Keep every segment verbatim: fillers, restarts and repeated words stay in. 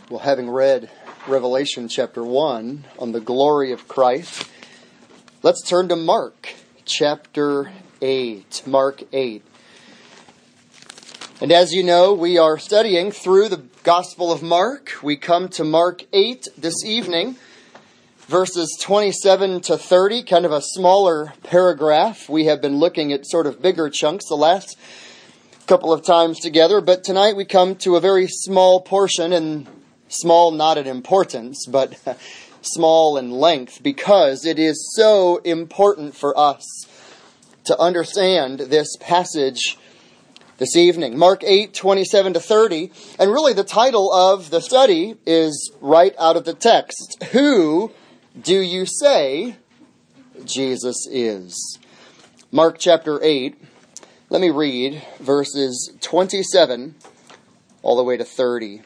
Well, having read Revelation chapter one on the glory of Christ, let's turn to Mark chapter eight. Mark eight. And as you know, we are studying through the Gospel of Mark. We come to Mark eight this evening, verses twenty-seven to thirty, kind of a smaller paragraph. We have been looking at sort of bigger chunks the last couple of times together, but tonight we come to a very small portion, and small not in importance, but small in length, because it is so important for us to understand this passage this evening. Mark eight, twenty-seven to thirty, and really the title of the study is right out of the text. Who do you say Jesus is? Mark chapter eight, let me read verses twenty-seven all the way to thirty.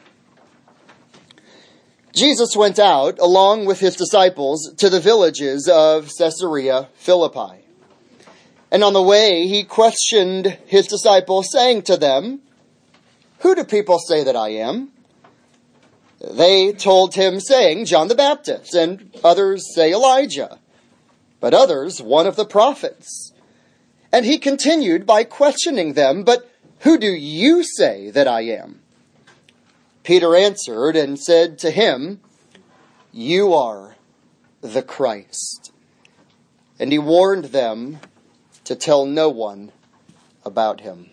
Jesus went out, along with his disciples, to the villages of Caesarea Philippi. And on the way, he questioned his disciples, saying to them, "Who do people say that I am?" They told him, saying, "John the Baptist, and others say Elijah, but others one of the prophets." And he continued by questioning them, "But who do you say that I am?" Peter answered and said to him, "You are the Christ." And he warned them to tell no one about him.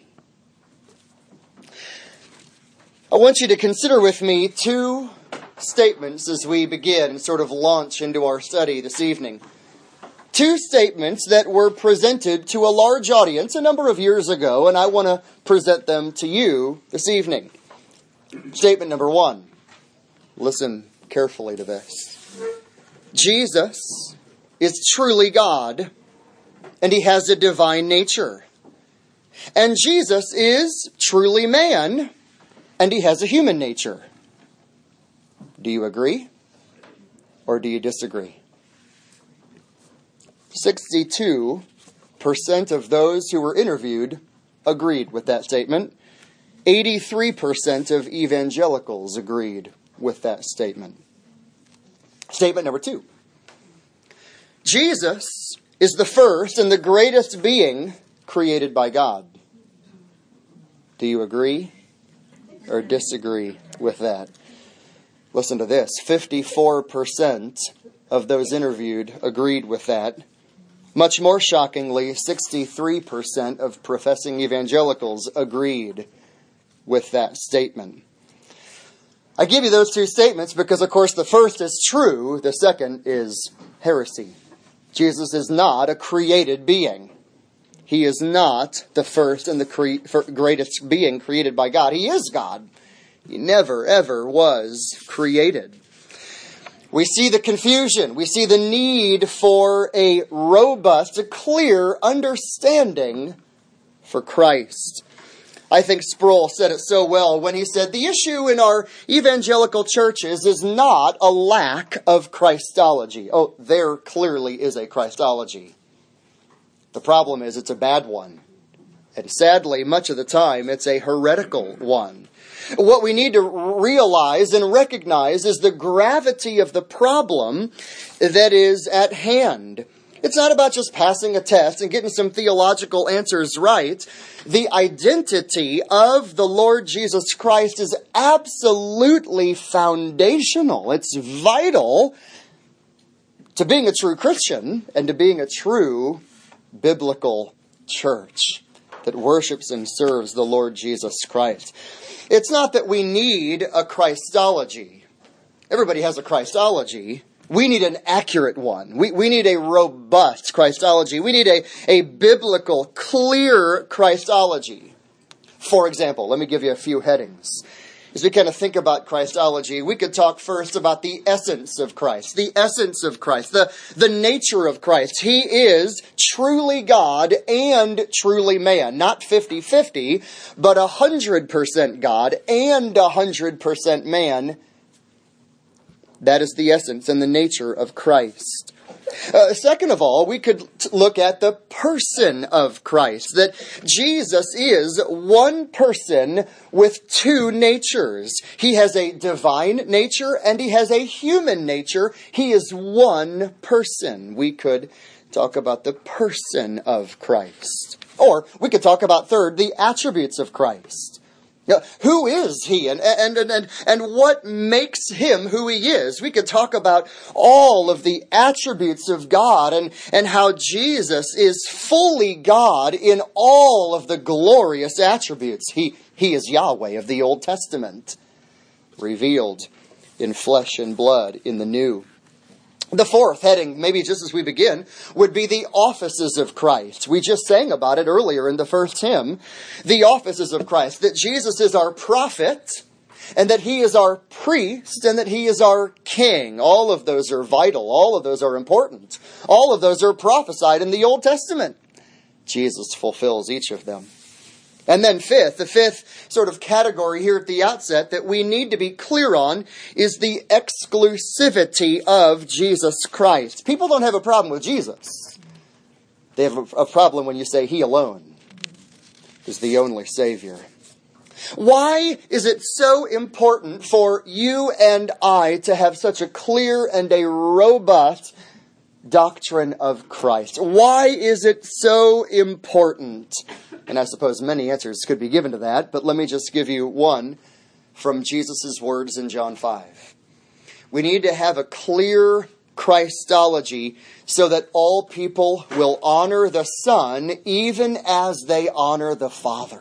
I want you to consider with me two statements as we begin and sort of launch into our study this evening. Two statements that were presented to a large audience a number of years ago, and I want to present them to you this evening. Statement number one. Listen carefully to this. Jesus is truly God, and he has a divine nature. And Jesus is truly man, and he has a human nature. Do you agree? Or do you disagree? sixty-two percent of those who were interviewed agreed with that statement. eighty-three percent of evangelicals agreed with that statement. Statement number two. Jesus is the first and the greatest being created by God. Do you agree or disagree with that? Listen to this. fifty-four percent of those interviewed agreed with that. Much more shockingly, sixty-three percent of professing evangelicals agreed with that statement. I give you those two statements because, of course, the first is true, the second is heresy. Jesus is not a created being. He is not the first and the cre- greatest being created by God. He is God. He never, ever was created. We see the confusion. We see the need for a robust, a clear understanding for Christ. I think Sproul said it so well when he said, the issue in our evangelical churches is not a lack of Christology. Oh, there clearly is a Christology. The problem is it's a bad one. And sadly, much of the time, it's a heretical one. What we need to realize and recognize is the gravity of the problem that is at hand. It's not about just passing a test and getting some theological answers right. The identity of the Lord Jesus Christ is absolutely foundational. It's vital to being a true Christian and to being a true biblical church that worships and serves the Lord Jesus Christ. It's not that we need a Christology. Everybody has a Christology. We need an accurate one. We, we need a robust Christology. We need a, a biblical, clear Christology. For example, let me give you a few headings. As we kind of think about Christology, we could talk first about the essence of Christ. The essence of Christ. The, the nature of Christ. He is truly God and truly man. Not fifty-fifty, but one hundred percent God and one hundred percent man. That is the essence and the nature of Christ. Uh, second of all, we could t- look at the person of Christ, that Jesus is one person with two natures. He has a divine nature and he has a human nature. He is one person. We could talk about the person of Christ. Or we could talk about, third, the attributes of Christ. Now, who is he and, and, and, and, and what makes him who he is? We could talk about all of the attributes of God and, and how Jesus is fully God in all of the glorious attributes. He, he is Yahweh of the Old Testament, revealed in flesh and blood in the New. The fourth heading, maybe just as we begin, would be the offices of Christ. We just sang about it earlier in the first hymn. The offices of Christ. That Jesus is our prophet, and that he is our priest, and that he is our king. All of those are vital. All of those are important. All of those are prophesied in the Old Testament. Jesus fulfills each of them. And then fifth, the fifth sort of category here at the outset that we need to be clear on is the exclusivity of Jesus Christ. People don't have a problem with Jesus. They have a problem when you say he alone is the only Savior. Why is it so important for you and I to have such a clear and a robust doctrine of Christ? Why is it so important? And I suppose many answers could be given to that, but let me just give you one from Jesus' words in John five. We need to have a clear Christology so that all people will honor the Son even as they honor the Father.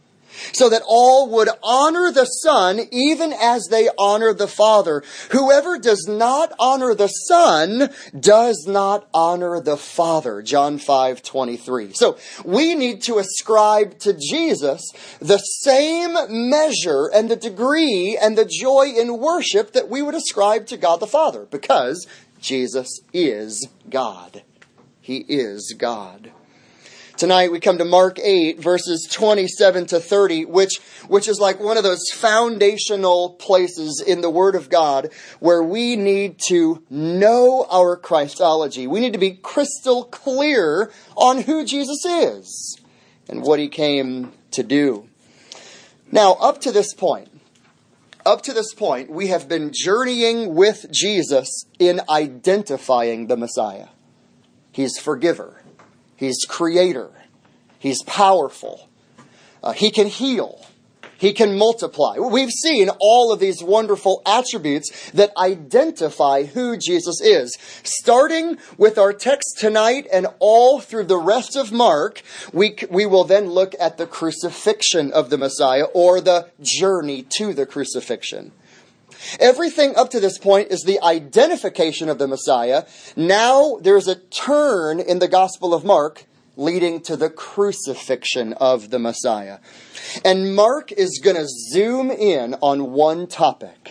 So that all would honor the Son even as they honor the Father. Whoever does not honor the Son does not honor the Father. John five twenty-three. So we need to ascribe to Jesus the same measure and the degree and the joy in worship that we would ascribe to God the Father. Because Jesus is God. He is God. Tonight we come to Mark eight, verses twenty-seven to thirty, which, which is like one of those foundational places in the Word of God where we need to know our Christology. We need to be crystal clear on who Jesus is and what he came to do. Now, up to this point, up to this point, we have been journeying with Jesus in identifying the Messiah. He's forgiver. He's creator. He's powerful. Uh, he can heal. He can multiply. We've seen all of these wonderful attributes that identify who Jesus is. Starting with our text tonight and all through the rest of Mark, we, we will then look at the crucifixion of the Messiah, or the journey to the crucifixion. Everything up to this point is the identification of the Messiah. Now there's a turn in the Gospel of Mark leading to the crucifixion of the Messiah. And Mark is going to zoom in on one topic: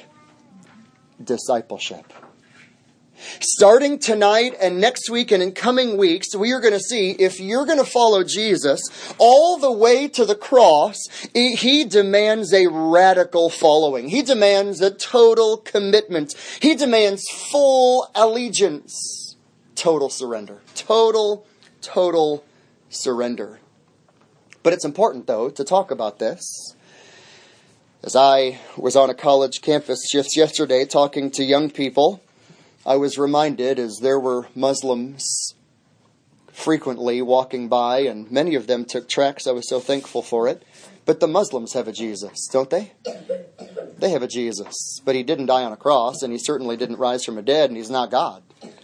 discipleship. Starting tonight and next week and in coming weeks, we are going to see if you're going to follow Jesus all the way to the cross, he demands a radical following. He demands a total commitment. He demands full allegiance. Total surrender. Total, total surrender. But it's important, though, to talk about this. As I was on a college campus just yesterday talking to young people, I was reminded, as there were Muslims frequently walking by, and many of them took tracts. I was so thankful for it. But the Muslims have a Jesus, don't they? They have a Jesus. But he didn't die on a cross, and he certainly didn't rise from the dead, and he's not God.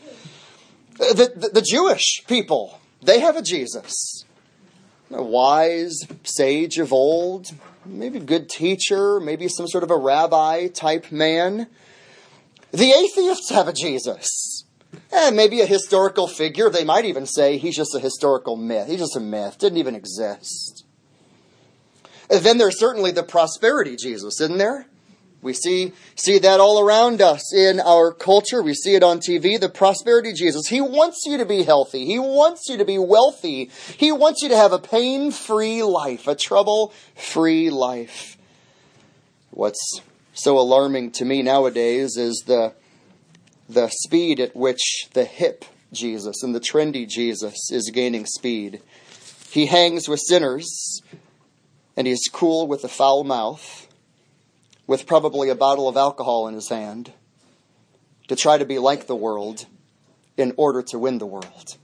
The, the, the Jewish people, they have a Jesus. A wise sage of old, maybe a good teacher, maybe some sort of a rabbi-type man. The atheists have a Jesus. Eh, maybe a historical figure. They might even say he's just a historical myth. He's just a myth. Didn't even exist. And then there's certainly the prosperity Jesus, isn't there? We see, see that all around us in our culture. We see it on T V, the prosperity Jesus. He wants you to be healthy. He wants you to be wealthy. He wants you to have a pain-free life, a trouble-free life. What's so alarming to me nowadays is the the speed at which the hip Jesus and the trendy Jesus is gaining speed. He hangs with sinners, and he's cool with a foul mouth, with probably a bottle of alcohol in his hand, to try to be like the world in order to win the world.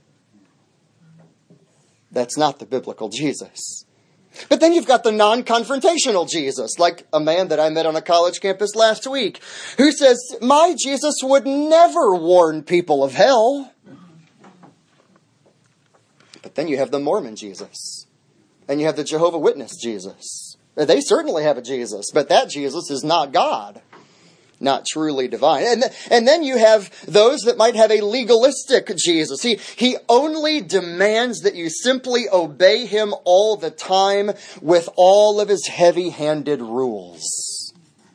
That's not the biblical Jesus. But then you've got the non-confrontational Jesus, like a man that I met on a college campus last week, who says, my Jesus would never warn people of hell. But then you have the Mormon Jesus, and you have the Jehovah's Witness Jesus. They certainly have a Jesus, but that Jesus is not God, not truly divine. And, th- and then you have those that might have a legalistic Jesus. He, he only demands that you simply obey him all the time with all of his heavy-handed rules.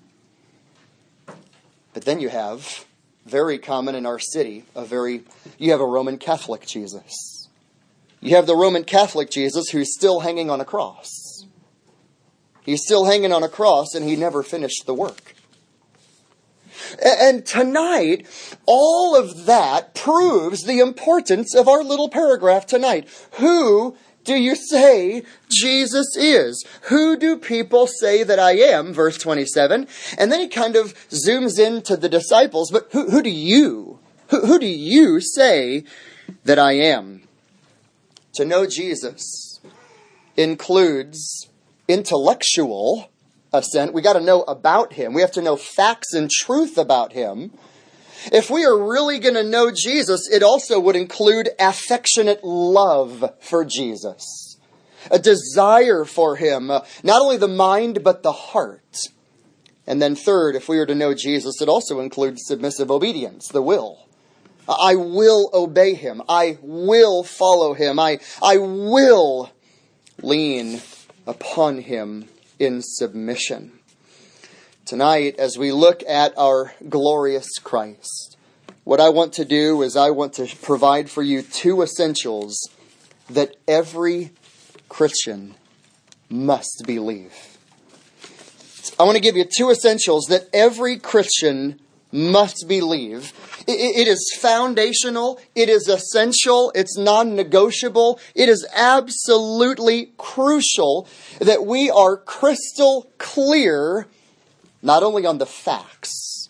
But then you have, very common in our city, a very you have a Roman Catholic Jesus. You have the Roman Catholic Jesus who's still hanging on a cross. He's still hanging on a cross, and he never finished the work. And tonight, all of that proves the importance of our little paragraph tonight. Who do you say Jesus is? Who do people say that I am? Verse twenty-seven. And then he kind of zooms into the disciples. But who, who do you, who, who do you say that I am? To know Jesus includes intellectual assent. We got to know about him. We have to know facts and truth about him. If we are really going to know Jesus, it also would include affectionate love for Jesus. A desire for him, uh, not only the mind, but the heart. And then third, if we are to know Jesus, it also includes submissive obedience, the will. I will obey him. I will follow him. I, I will lean upon him in submission. Tonight, as we look at our glorious Christ, what I want to do is I want to provide for you two essentials that every Christian must believe. I want to give you two essentials that every Christian must believe. It is foundational. It is essential. It's non-negotiable. It is absolutely crucial that we are crystal clear, not only on the facts,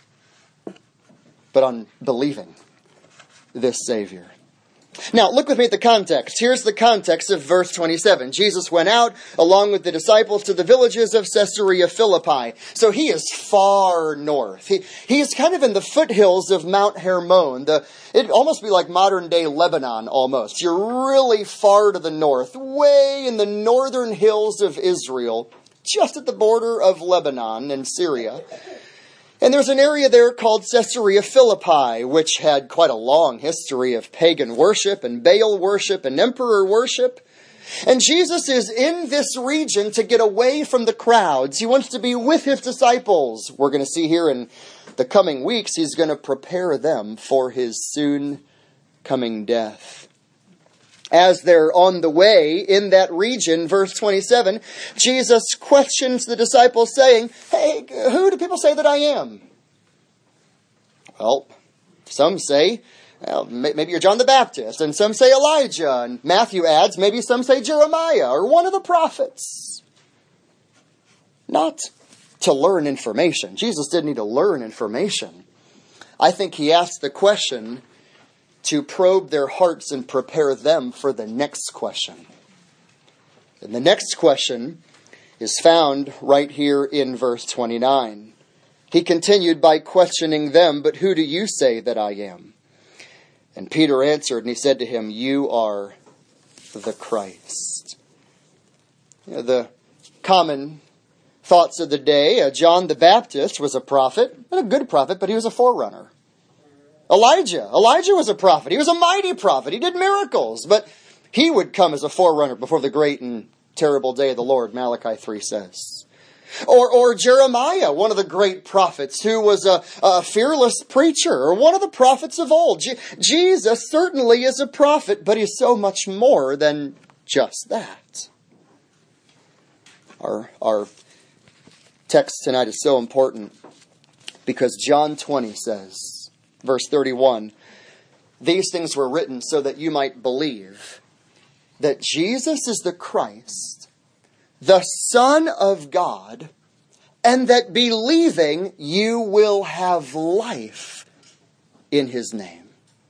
but on believing this Savior. Now, look with me at the context. Here's the context of verse twenty-seven. Jesus went out along with the disciples to the villages of Caesarea Philippi. So he is far north. He, he's kind of in the foothills of Mount Hermon. The, it'd almost be like modern day Lebanon almost. You're really far to the north, way in the northern hills of Israel, just at the border of Lebanon and Syria. And there's an area there called Caesarea Philippi, which had quite a long history of pagan worship and Baal worship and emperor worship. And Jesus is in this region to get away from the crowds. He wants to be with his disciples. We're going to see here in the coming weeks, he's going to prepare them for his soon coming death. As they're on the way in that region, verse twenty-seven, Jesus questions the disciples saying, hey, who do people say that I am? Well, some say, well, maybe you're John the Baptist, and some say Elijah, and Matthew adds, maybe some say Jeremiah, or one of the prophets. Not to learn information. Jesus didn't need to learn information. I think he asked the question to probe their hearts and prepare them for the next question. And the next question is found right here in verse twenty-nine. He continued by questioning them, but who do you say that I am? And Peter answered, and he said to him, you are the Christ. You know, the common thoughts of the day, uh, John the Baptist was a prophet, not a good prophet, but he was a forerunner. Elijah. Elijah was a prophet. He was a mighty prophet. He did miracles. But he would come as a forerunner before the great and terrible day of the Lord, Malachi three says. Or, or Jeremiah, one of the great prophets who was a, a fearless preacher, or one of the prophets of old. Je- Jesus certainly is a prophet, but he's so much more than just that. Our, our text tonight is so important because John twenty says, verse thirty-one. These things were written so that you might believe that Jesus is the Christ, the Son of God, and that believing you will have life in his name.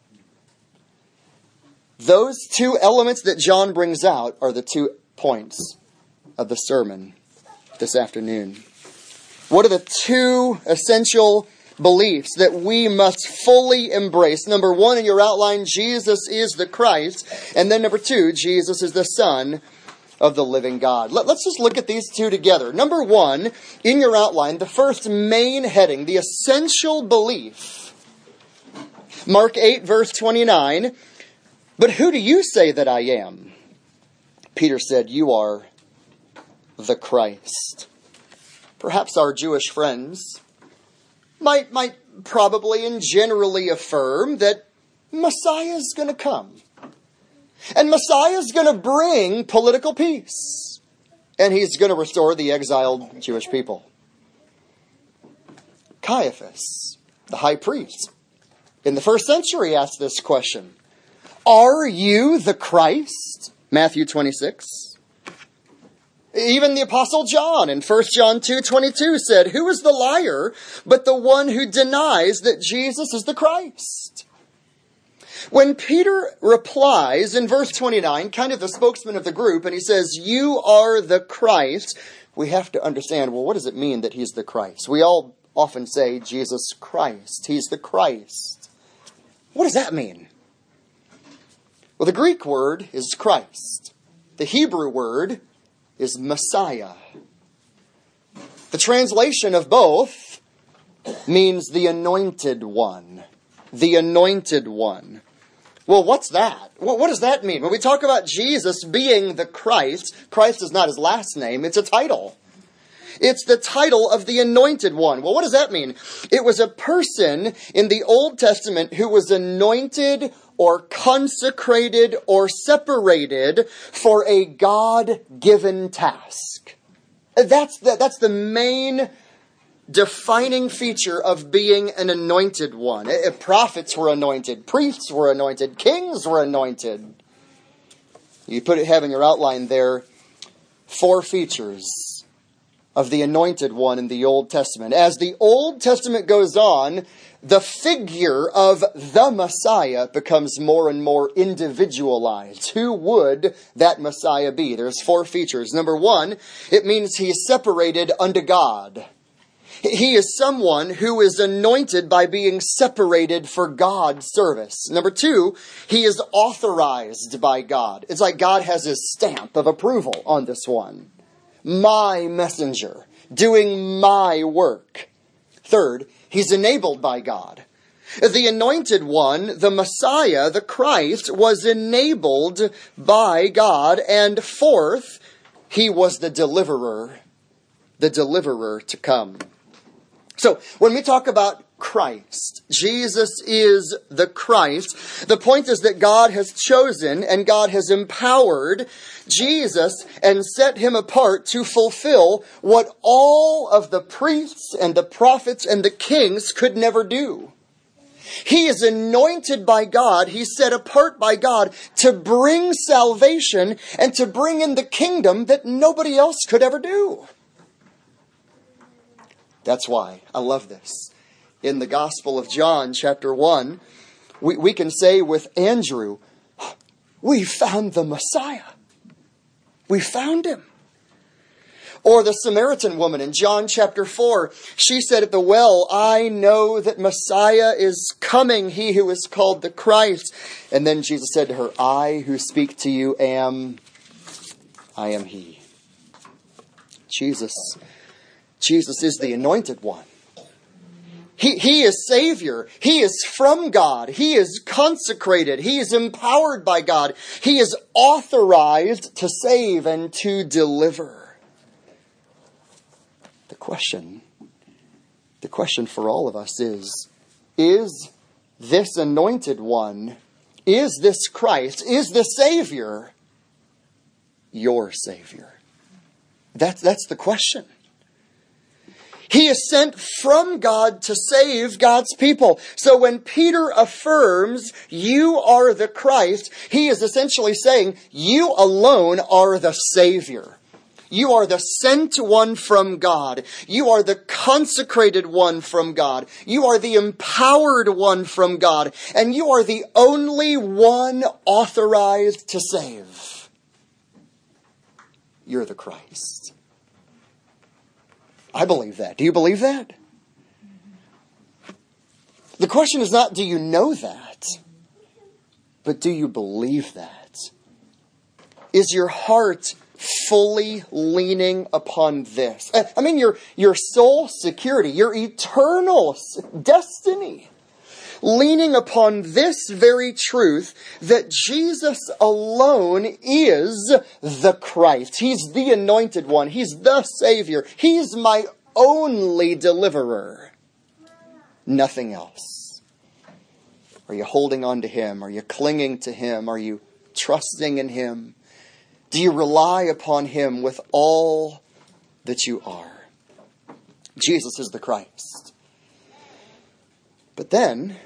Those two elements that John brings out are the two points of the sermon this afternoon. What are the two essential beliefs that we must fully embrace? Number one in your outline, Jesus is the Christ. And then number two, Jesus is the Son of the living God. Let, let's just look at these two together. Number one, in your outline, the first main heading, the essential belief. Mark eight, verse twenty-nine. But who do you say that I am? Peter said, you are the Christ. Perhaps our Jewish friends might, might probably and generally affirm that Messiah is going to come. And Messiah is going to bring political peace. And he's going to restore the exiled Jewish people. Caiaphas, the high priest, in the first century asked this question. Are you the Christ? Matthew twenty-six. Even the Apostle John in First John two twenty-two said, who is the liar but the one who denies that Jesus is the Christ? When Peter replies in verse twenty-nine, kind of the spokesman of the group, and he says, you are the Christ, we have to understand, well, what does it mean that he's the Christ? We all often say Jesus Christ. He's the Christ. What does that mean? Well, the Greek word is Christ. The Hebrew word is Messiah. The translation of both means the anointed one. The anointed one. Well, what's that? Well, what does that mean? When we talk about Jesus being the Christ, Christ is not his last name, it's a title. It's the title of the anointed one. Well, what does that mean? It was a person in the Old Testament who was anointed or consecrated or separated for a God-given task. That's the, that's the main defining feature of being an anointed one. Prophets were anointed. Priests were anointed. Kings were anointed. You put it, have in your outline there, four features of the anointed one in the Old Testament. As the Old Testament goes on, the figure of the Messiah becomes more and more individualized. Who would that Messiah be? There's four features. Number one, it means he is separated unto God. He is someone who is anointed by being separated for God's service. Number two, he is authorized by God. It's like God has his stamp of approval on this one. My messenger, doing my work. Third, he's enabled by God. The anointed one, the Messiah, the Christ, was enabled by God. And fourth, he was the deliverer, the deliverer to come. So, when we talk about Christ, Jesus is the Christ, the point is that God has chosen and God has empowered Jesus and set him apart to fulfill what all of the priests and the prophets and the kings could never do. He is anointed by God. He's set apart by God to bring salvation and to bring in the kingdom that nobody else could ever do. That's why I love this. In the Gospel of John, chapter one, we, we can say with Andrew, we found the Messiah. We found him. Or the Samaritan woman in John chapter four, she said at the well, I know that Messiah is coming, he who is called the Christ. And then Jesus said to her, I who speak to you am, I am he. Jesus Jesus is the anointed one. He, he is Savior. He is from God. He is consecrated. He is empowered by God. He is authorized to save and to deliver. The question, the question for all of us is, is this anointed one, is this Christ, is the Savior your Savior? That's, that's the question. He is sent from God to save God's people. So when Peter affirms, you are the Christ, he is essentially saying, you alone are the Savior. You are the sent one from God. You are the consecrated one from God. You are the empowered one from God. And you are the only one authorized to save. You're the Christ. I believe that. Do you believe that? The question is not, do you know that? But do you believe that? Is your heart fully leaning upon this? I mean, your, your soul security, your eternal destiny, leaning upon this very truth that Jesus alone is the Christ. He's the anointed one. He's the Savior. He's my only deliverer. Nothing else. Are you holding on to him? Are you clinging to him? Are you trusting in him? Do you rely upon him with all that you are? Jesus is the Christ. But then,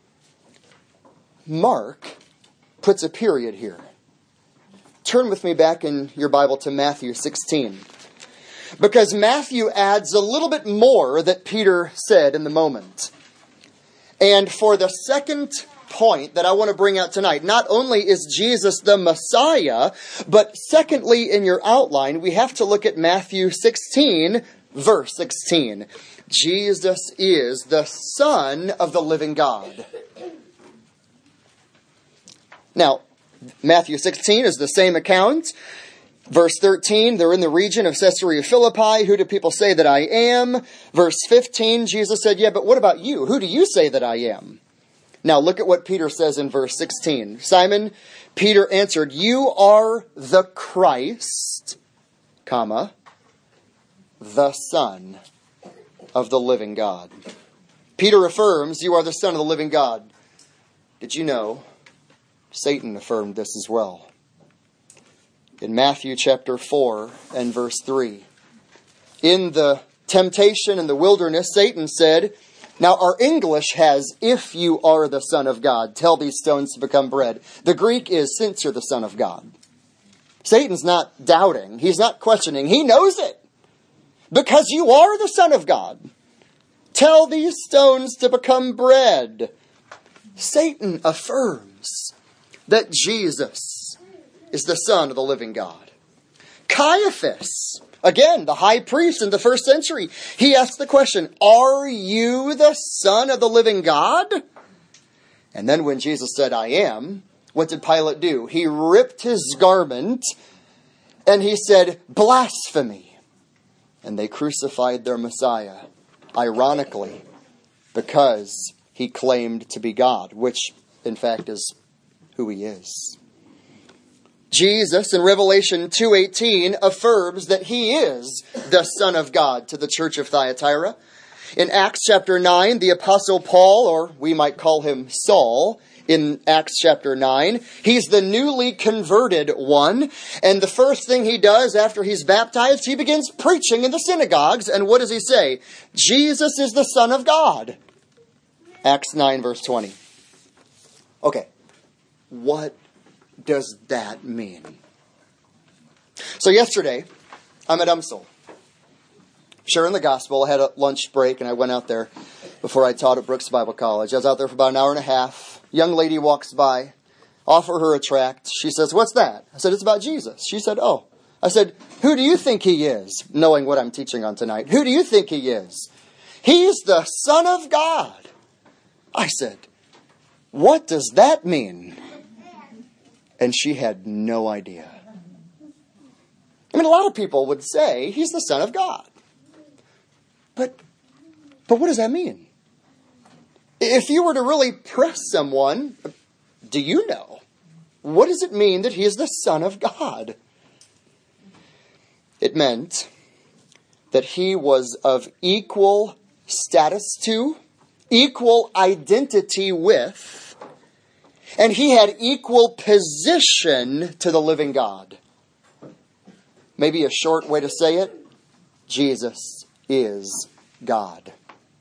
Mark puts a period here. Turn with me back in your Bible to Matthew sixteen. Because Matthew adds a little bit more that Peter said in the moment. And for the second point that I want to bring out tonight, not only is Jesus the Messiah, but secondly in your outline, we have to look at Matthew sixteen, verse sixteen. Jesus is the Son of the living God. Now, Matthew sixteen is the same account. Verse thirteen, they're in the region of Caesarea Philippi. Who do people say that I am? Verse fifteen, Jesus said, yeah, but what about you? Who do you say that I am? Now look at what Peter says in verse sixteen. Simon Peter answered, you are the Christ, comma, the Son of the living God. Peter affirms, you are the Son of the living God. Did you know Satan affirmed this as well? In Matthew chapter four and verse three. In the temptation in the wilderness, Satan said, now our English has, if you are the Son of God, tell these stones to become bread. The Greek is, since you're the Son of God. Satan's not doubting. He's not questioning. He knows it. Because you are the Son of God. Tell these stones to become bread. Satan affirms that Jesus is the Son of the living God. Caiaphas, again, the high priest in the first century, he asked the question, are you the Son of the living God? And then when Jesus said, I am, what did Pilate do? He ripped his garment and he said, blasphemy. And they crucified their Messiah, ironically, because he claimed to be God, which in fact is who he is. Jesus in Revelation two eighteen affirms that he is the Son of God to the church of Thyatira. In Acts chapter nine, the Apostle Paul, or we might call him Saul, in Acts chapter nine, he's the newly converted one. And the first thing he does after he's baptized, he begins preaching in the synagogues. And what does he say? Jesus is the Son of God. Acts nine verse twenty. Okay, what does that mean? So yesterday, I'm at UMSL, sharing the gospel. I had a lunch break and I went out there before I taught at Brooks Bible College. I was out there for about an hour and a half. Young lady walks by, offer her a tract. She says, what's that? I said, it's about Jesus. She said, oh. I said, who do you think he is? Knowing what I'm teaching on tonight. Who do you think he is? He's the Son of God. I said, what does that mean? And she had no idea. I mean, a lot of people would say he's the Son of God. But, but what does that mean? If you were to really press someone, do you know? What does it mean that he is the Son of God? It meant that he was of equal status to, equal identity with, and he had equal position to the living God. Maybe a short way to say it, Jesus is God.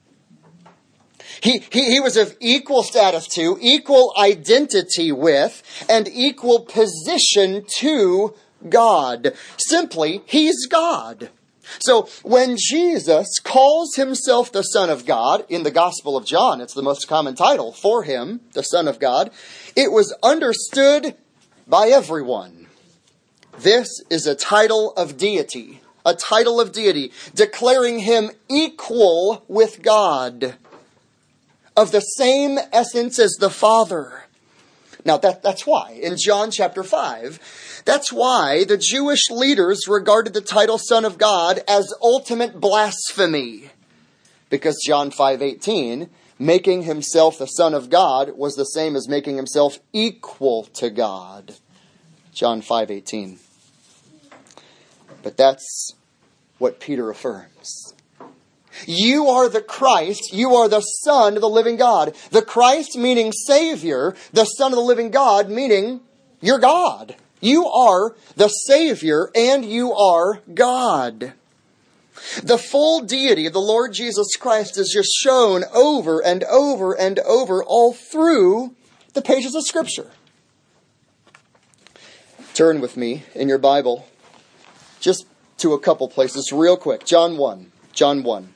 He, he, he was of equal status to, equal identity with, and equal position to God. Simply, he's God. So when Jesus calls himself the Son of God, in the Gospel of John, it's the most common title for him, the Son of God, it was understood by everyone. This is a title of deity, a title of deity, declaring him equal with God, of the same essence as the Father. Now that, that's why, in John chapter five, that's why the Jewish leaders regarded the title Son of God as ultimate blasphemy. Because John five eighteen, making himself the Son of God was the same as making himself equal to God. John five eighteen. But that's what Peter affirms. You are the Christ, you are the Son of the living God. The Christ meaning Savior, the Son of the living God meaning you're God. You are the Savior and you are God. The full deity of the Lord Jesus Christ is just shown over and over and over all through the pages of Scripture. Turn with me in your Bible just to a couple places real quick. John one. John one.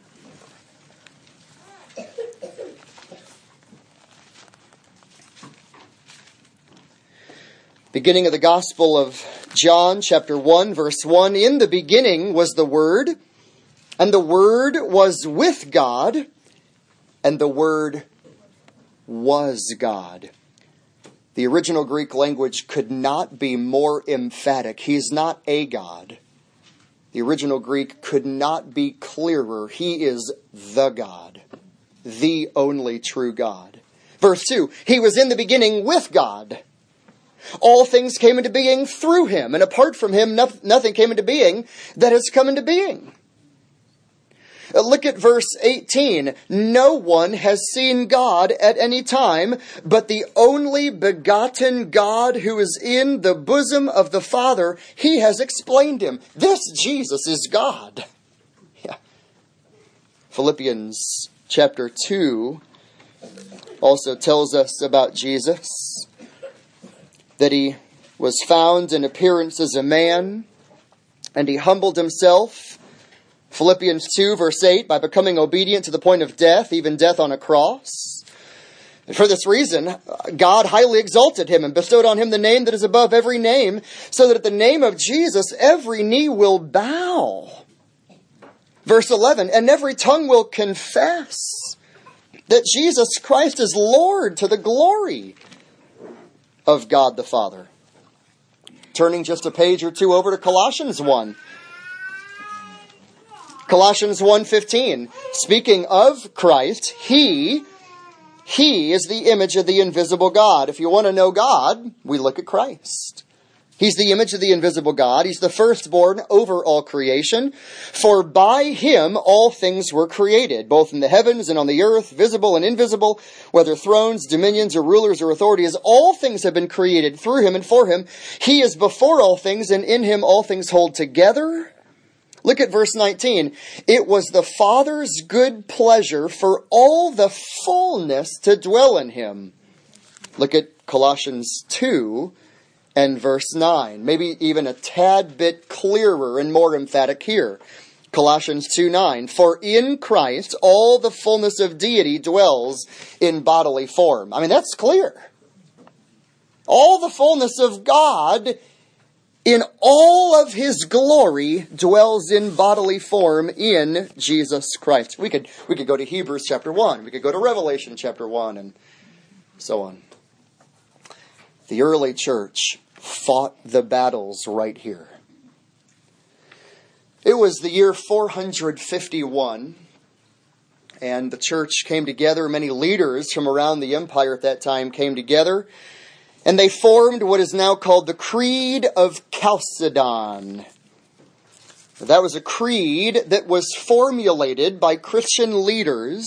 Beginning of the Gospel of John, chapter one, verse one. In the beginning was the Word, and the Word was with God, and the Word was God. The original Greek language could not be more emphatic. He is not a God. The original Greek could not be clearer. He is the God, the only true God. Verse two, he was in the beginning with God. All things came into being through him, and apart from him, nothing came into being that has come into being. Look at verse eighteen. No one has seen God at any time, but the only begotten God who is in the bosom of the Father, he has explained him. This Jesus is God. Yeah. Philippians chapter two also tells us about Jesus, that he was found in appearance as a man, and he humbled himself. Philippians two, verse eight, by becoming obedient to the point of death, even death on a cross. And for this reason, God highly exalted him and bestowed on him the name that is above every name, so that at the name of Jesus every knee will bow. Verse eleven, and every tongue will confess that Jesus Christ is Lord, to the glory of God the Father. Turning just a page or two over to Colossians one. Colossians one fifteen. Speaking of Christ, He, He is the image of the invisible God. If you want to know God, we look at Christ. He's the image of the invisible God. He's the firstborn over all creation. For by him all things were created, both in the heavens and on the earth, visible and invisible, whether thrones, dominions, or rulers or authorities. All things have been created through him and for him. He is before all things, and in him all things hold together. Look at verse nineteen. It was the Father's good pleasure for all the fullness to dwell in him. Look at Colossians two. And verse nine, maybe even a tad bit clearer and more emphatic here. Colossians two nine, for in Christ all the fullness of deity dwells in bodily form. I mean, that's clear. All the fullness of God in all of his glory dwells in bodily form in Jesus Christ. We could, we could go to Hebrews chapter one. We could go to Revelation chapter one and so on. The early church fought the battles right here. It was the year four hundred fifty-one, and the church came together. Many leaders from around the empire at that time came together, and they formed what is now called the Creed of Chalcedon. That was a creed that was formulated by Christian leaders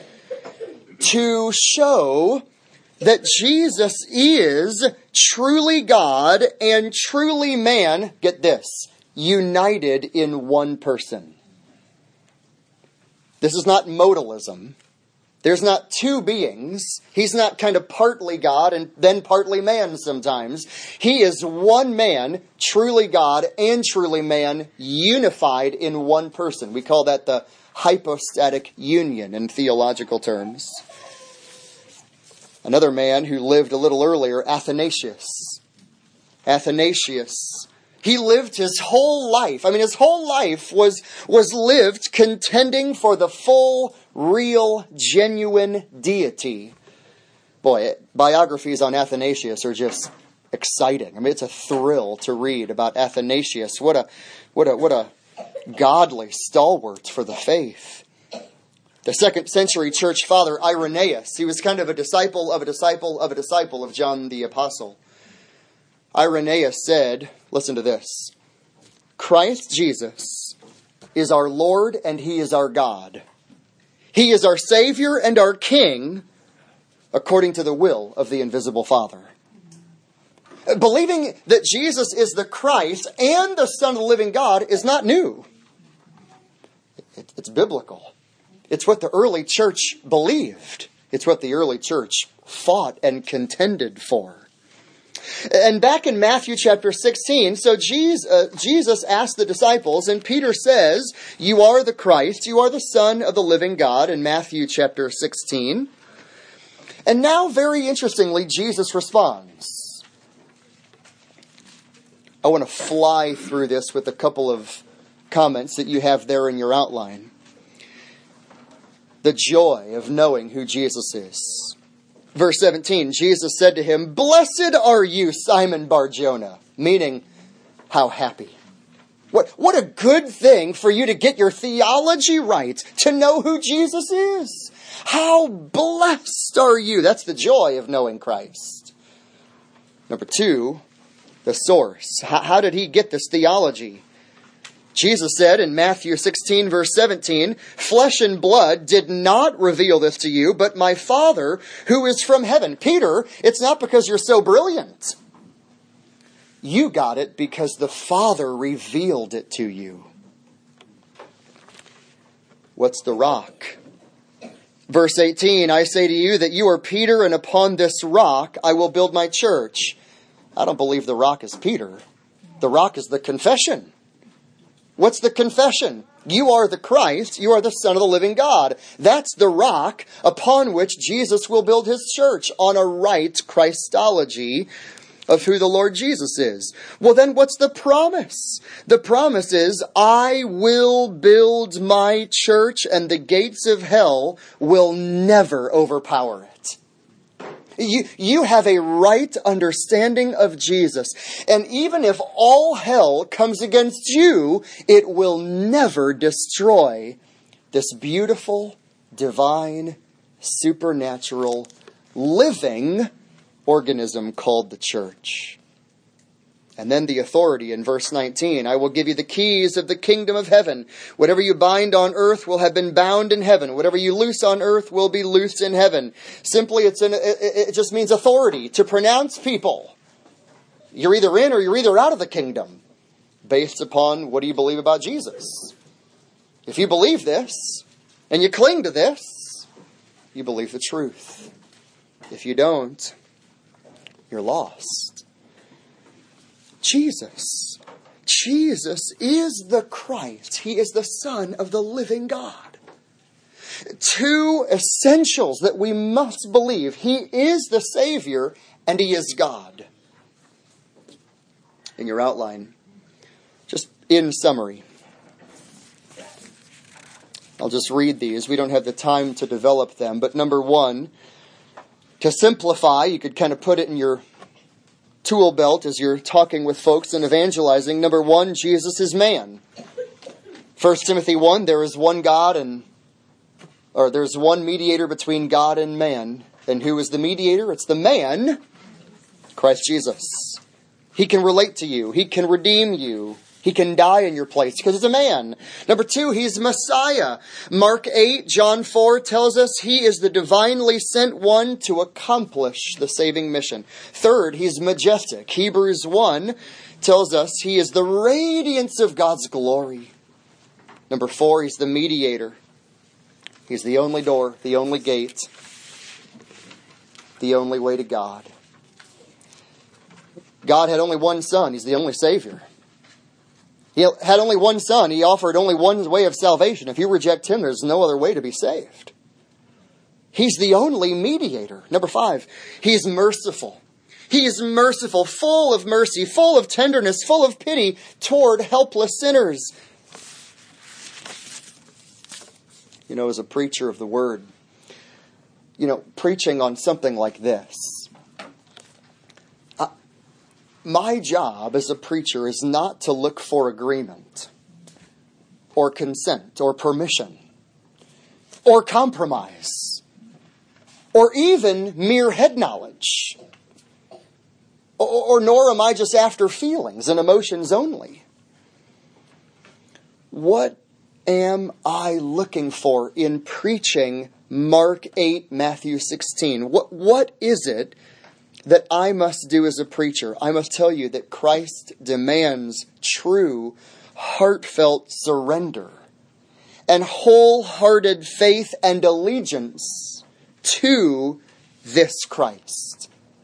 to show that Jesus is truly God and truly man, get this, united in one person. This is not modalism. There's not two beings. He's not kind of partly God and then partly man sometimes. He is one man, truly God and truly man, unified in one person. We call that the hypostatic union in theological terms. Another man who lived a little earlier, Athanasius. Athanasius. He lived his whole life. I mean, his whole life was, was lived contending for the full, real, genuine deity. Boy, biographies on Athanasius are just exciting. I mean, it's a thrill to read about Athanasius. What a, what a, what a godly stalwart for the faith. The second century church father, Irenaeus, he was kind of a disciple of a disciple of a disciple of John the Apostle. Irenaeus said, listen to this, Christ Jesus is our Lord and He is our God. He is our Savior and our King according to the will of the invisible Father. Believing that Jesus is the Christ and the Son of the living God is not new. It's biblical. It's what the early church believed. It's what the early church fought and contended for. And back in Matthew chapter sixteen, so Jesus, uh, Jesus asked the disciples, and Peter says, you are the Christ, you are the Son of the living God, in Matthew chapter sixteen. And now, very interestingly, Jesus responds. I want to fly through this with a couple of comments that you have there in your outline. The joy of knowing who Jesus is. Verse seventeen, Jesus said to him, blessed are you, Simon Bar-Jonah, meaning, how happy. What, what a good thing for you to get your theology right, to know who Jesus is. How blessed are you. That's the joy of knowing Christ. Number two, the source. How, how did he get this theology? Jesus said in Matthew sixteen, verse seventeen, flesh and blood did not reveal this to you, but my Father who is from heaven. Peter, it's not because you're so brilliant. You got it because the Father revealed it to you. What's the rock? Verse eighteen, I say to you that you are Peter, and upon this rock I will build my church. I don't believe the rock is Peter. The rock is the confession. What's the confession? You are the Christ. You are the Son of the living God. That's the rock upon which Jesus will build his church, on a right Christology of who the Lord Jesus is. Well, then what's the promise? The promise is, I will build my church and the gates of hell will never overpower it. You, you have a right understanding of Jesus. And even if all hell comes against you, it will never destroy this beautiful, divine, supernatural, living organism called the church. And then the authority in verse nineteen, I will give you the keys of the kingdom of heaven. Whatever you bind on earth will have been bound in heaven. Whatever you loose on earth will be loosed in heaven. Simply, it's an, it, it just means authority to pronounce people. You're either in or you're either out of the kingdom, based upon what do you believe about Jesus. If you believe this, and you cling to this, you believe the truth. If you don't, you're lost. Jesus. Jesus is the Christ. He is the Son of the living God. Two essentials that we must believe. He is the Savior and He is God. In your outline, just in summary, I'll just read these. We don't have the time to develop them. But number one, to simplify, you could kind of put it in your tool belt as you're talking with folks and evangelizing. Number one, Jesus is man. First Timothy one, there is one God and, or there's one mediator between God and man. And who is the mediator? It's the man, Christ Jesus. He can relate to you. He can redeem you. He can die in your place because he's a man. Number two, he's Messiah. Mark eight, John four tells us he is the divinely sent one to accomplish the saving mission. Third, he's majestic. Hebrews one tells us he is the radiance of God's glory. Number four, he's the mediator. He's the only door, the only gate, the only way to God. God had only one Son. He's the only Savior. He had only one Son. He offered only one way of salvation. If you reject Him, there's no other way to be saved. He's the only mediator. Number five, He's merciful. He is merciful, full of mercy, full of tenderness, full of pity toward helpless sinners. You know, as a preacher of the Word, you know, preaching on something like this, uh, my job as a preacher is not to look for agreement or consent or permission or compromise or even mere head knowledge. Or, or nor am I just after feelings and emotions only. What am I looking for in preaching Mark eight, Matthew sixteen? What, what is it that I must do as a preacher? I must tell you that Christ demands true, heartfelt surrender and wholehearted faith and allegiance to this Christ.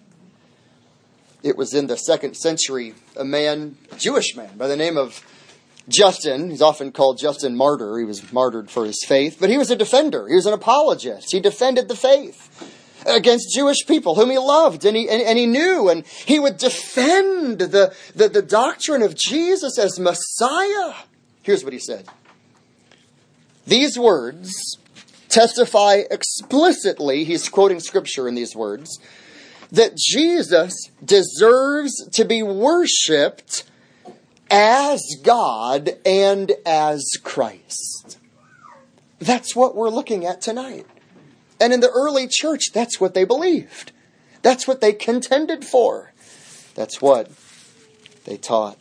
It was in the second century, a man, a Jewish man by the name of Justin. He's often called Justin Martyr. He was martyred for his faith, but he was a defender. He was an apologist. He defended the faith against Jewish people whom he loved and he, and, and he knew. And he would defend the, the, the doctrine of Jesus as Messiah. Here's what he said. These words testify explicitly, he's quoting scripture in these words, that Jesus deserves to be worshipped as God and as Christ. That's what we're looking at tonight. And in the early church, that's what they believed. That's what they contended for. That's what they taught.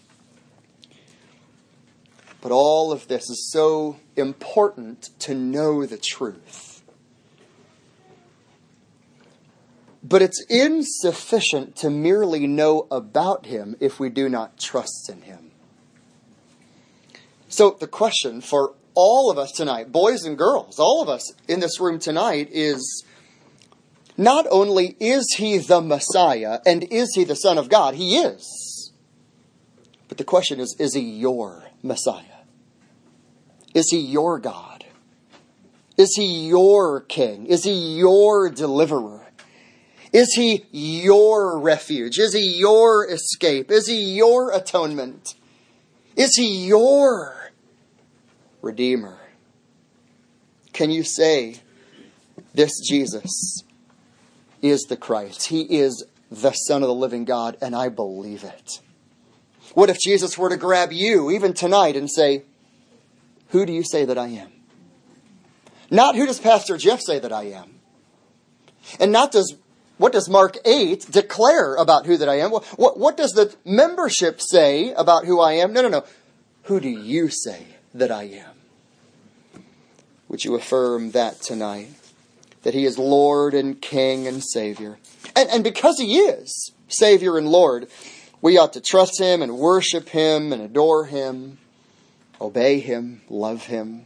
But all of this is so important to know the truth. But it's insufficient to merely know about Him if we do not trust in Him. So the question for all of us tonight, boys and girls, all of us in this room tonight is, not only is He the Messiah and is He the Son of God, He is. But the question is, is He your Messiah? Is He your God? Is He your King? Is He your deliverer? Is He your refuge? Is He your escape? Is He your atonement? Is He your Redeemer? Can you say this Jesus is the Christ? He is the Son of the living God, and I believe it. What if Jesus were to grab you, even tonight, and say, who do you say that I am? Not who does Pastor Jeff say that I am? And not does What does Mark eight declare about who that I am? What, what, what does the membership say about who I am? No, no, no. Who do you say that I am? Would you affirm that tonight? That He is Lord and King and Savior. And, and because He is Savior and Lord, we ought to trust Him and worship Him and adore Him, obey Him, love Him.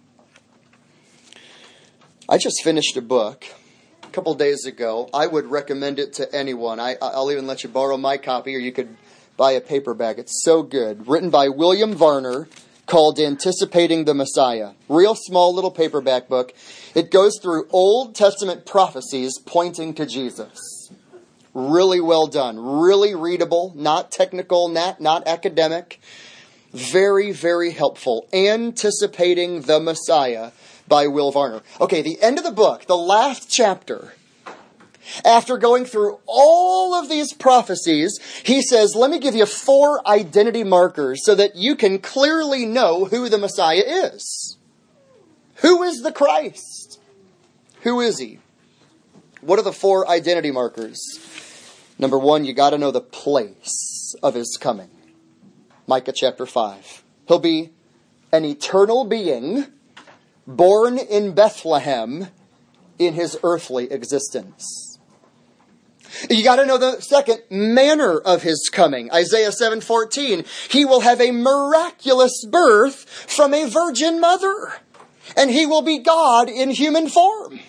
I just finished a book a couple days ago. I would recommend it to anyone. I, I'll even let you borrow my copy, or you could buy a paperback. It's so good. Written by William Varner, called Anticipating the Messiah. Real small little paperback book. It goes through Old Testament prophecies pointing to Jesus. Really well done. Really readable. Not technical. Not, not academic. Very, very helpful. Anticipating the Messiah by Will Varner. Okay, the end of the book, the last chapter, after going through all of these prophecies, he says, let me give you four identity markers so that you can clearly know who the Messiah is. Who is the Christ? Who is He? What are the four identity markers? Number one, you got to know the place of His coming. Micah chapter five. He'll be an eternal being, born in Bethlehem in His earthly existence. You got to know the second manner of His coming. Isaiah seven fourteen. He will have a miraculous birth from a virgin mother. and he will be God in human form.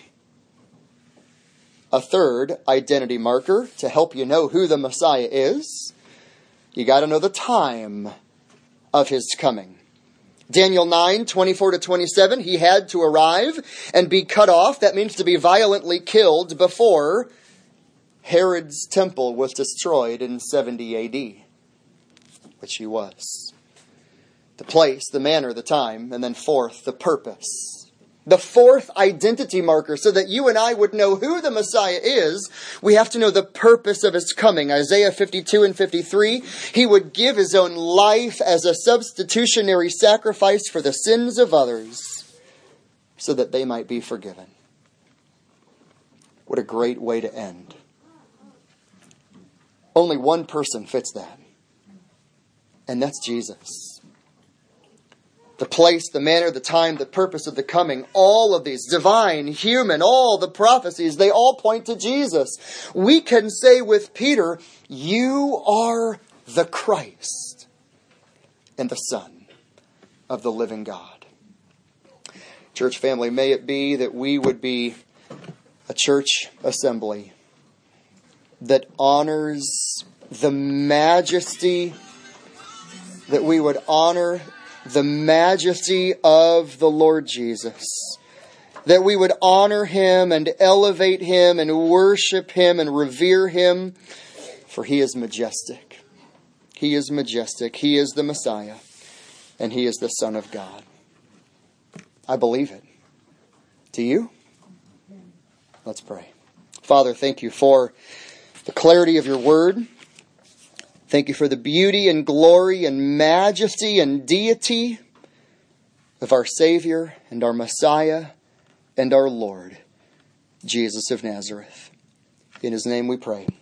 A third identity marker to help you know who the Messiah is, you got to know the time of his coming. Daniel nine, twenty-four to twenty-seven, he had to arrive and be cut off. That means to be violently killed before Herod's temple was destroyed in seventy A D, which he was. The place, the manner, the time, and then fourth, the purpose. The fourth identity marker, so that you and I would know who the Messiah is, we have to know the purpose of his coming. Isaiah fifty-two and fifty-three, he would give his own life as a substitutionary sacrifice for the sins of others, so that they might be forgiven. What a great way to end. Only one person fits that, and that's Jesus. The place, the manner, the time, the purpose of the coming, all of these, divine, human, all the prophecies, they all point to Jesus. We can say with Peter, you are the Christ and the Son of the living God. Church family, may it be that we would be a church assembly that honors the majesty, that we would honor the majesty of the Lord Jesus. That we would honor him and elevate him and worship him and revere him. For he is majestic. He is majestic. He is the Messiah. And he is the Son of God. I believe it. Do you? Let's pray. Father, thank you for the clarity of your word. Thank you for the beauty and glory and majesty and deity of our Savior and our Messiah and our Lord, Jesus of Nazareth. In his name we pray.